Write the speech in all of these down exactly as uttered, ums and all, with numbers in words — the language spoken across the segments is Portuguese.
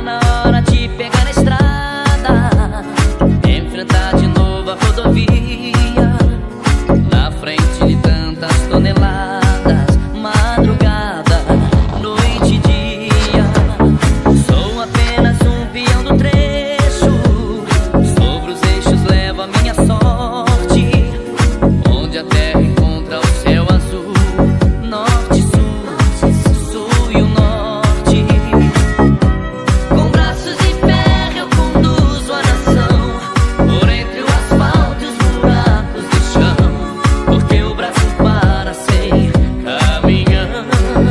Tá na hora de pegar a estrada, enfrentar de novo a rodovia. Na frente de tantas toneladas, madrugada, noite e dia. Sou apenas um peão do trecho, sobre os eixos levo a minha sorte. Onde a terra encontra o céu azul, norte, sul, sul e o norte. Com braços de ferro eu conduzo a nação, por entre o asfalto e os buracos do chão, porque o braço para sem caminhão.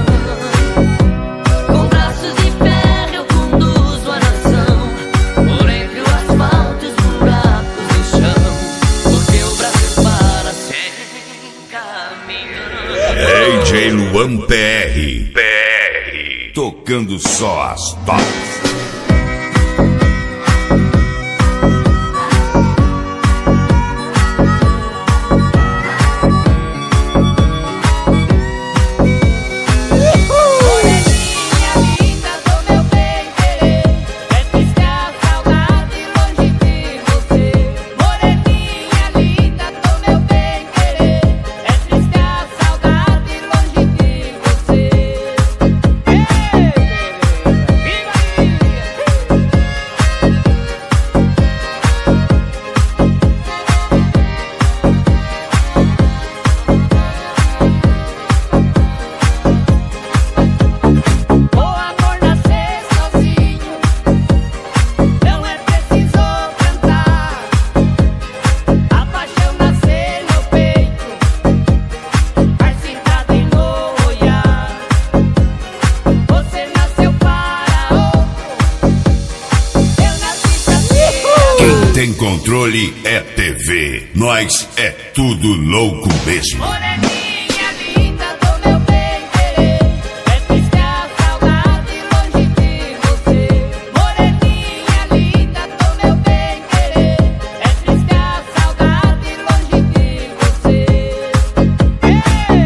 Com braços de ferro eu conduzo a nação, por entre o asfalto e os buracos do chão, porque o braço para sem caminhão. D J Luan P R, P R, tocando só as tops. Moreninha linda do meu bem-querer, é triste a saudade longe de você. Moreninha linda do meu bem-querer, é triste a saudade longe de você. Ei, o amor nascer sozinho, não é preciso cantar. A paixão nascer no peito, arcitada em no olhar. Você nasceu para outro, eu nasci pra ti. Quem tem controle é T V. Nós é tudo louco mesmo. Moreninha linda do meu bem-querer, é triste a saudade longe de você. Moreninha linda do meu bem-querer, é triste a saudade longe de você. Ei,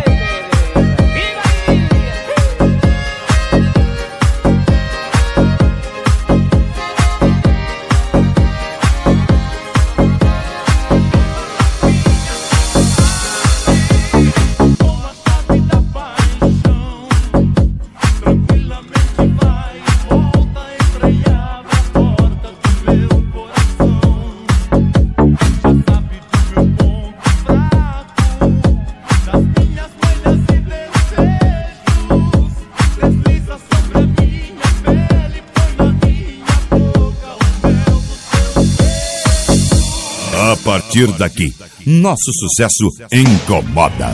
A partir daqui, nosso sucesso incomoda.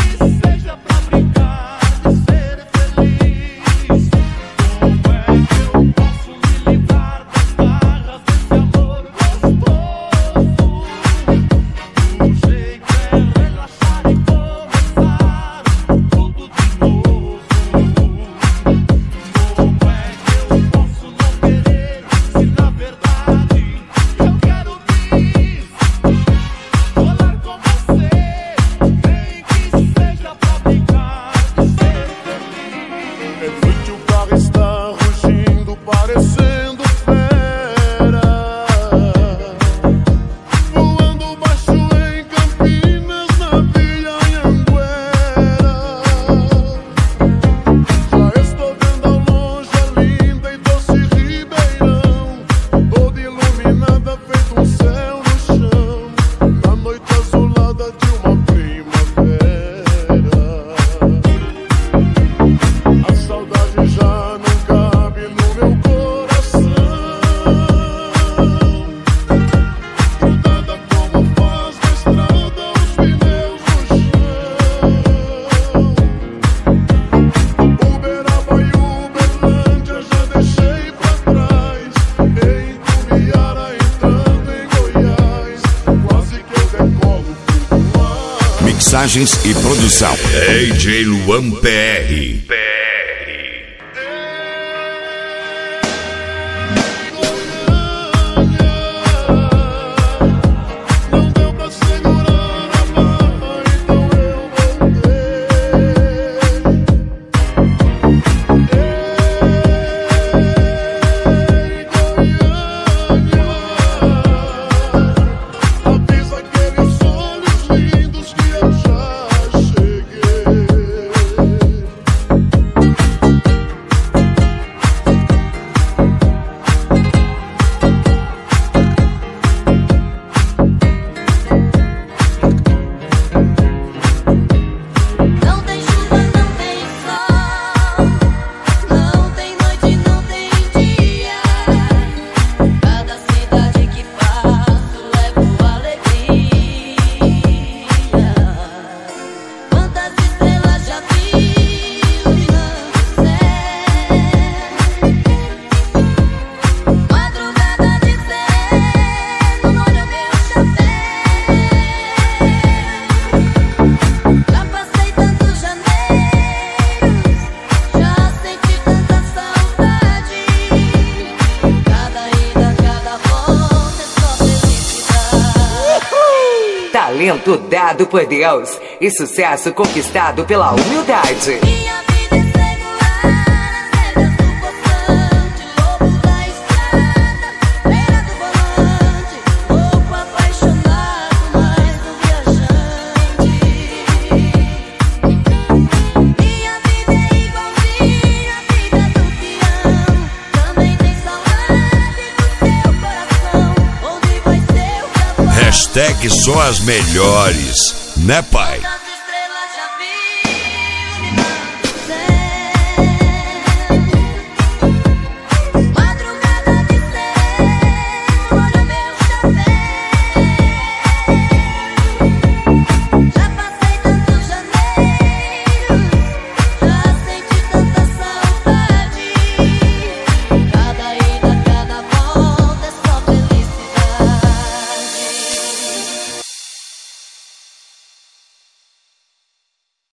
seja pra brincar, de ser feliz. Como é que eu mixagens e produção. D J Luan P R. Talento dado por Deus e sucesso conquistado pela humildade. Minha vida é segurar as regras do poçante, lobo da estrada, beira do volante, louco apaixonado, mais um viajante. Minha vida é igualzinha à vida do peão, também tem saudade do seu coração, onde vai ser o cavalo. Hashtag só as melhores, né, pai?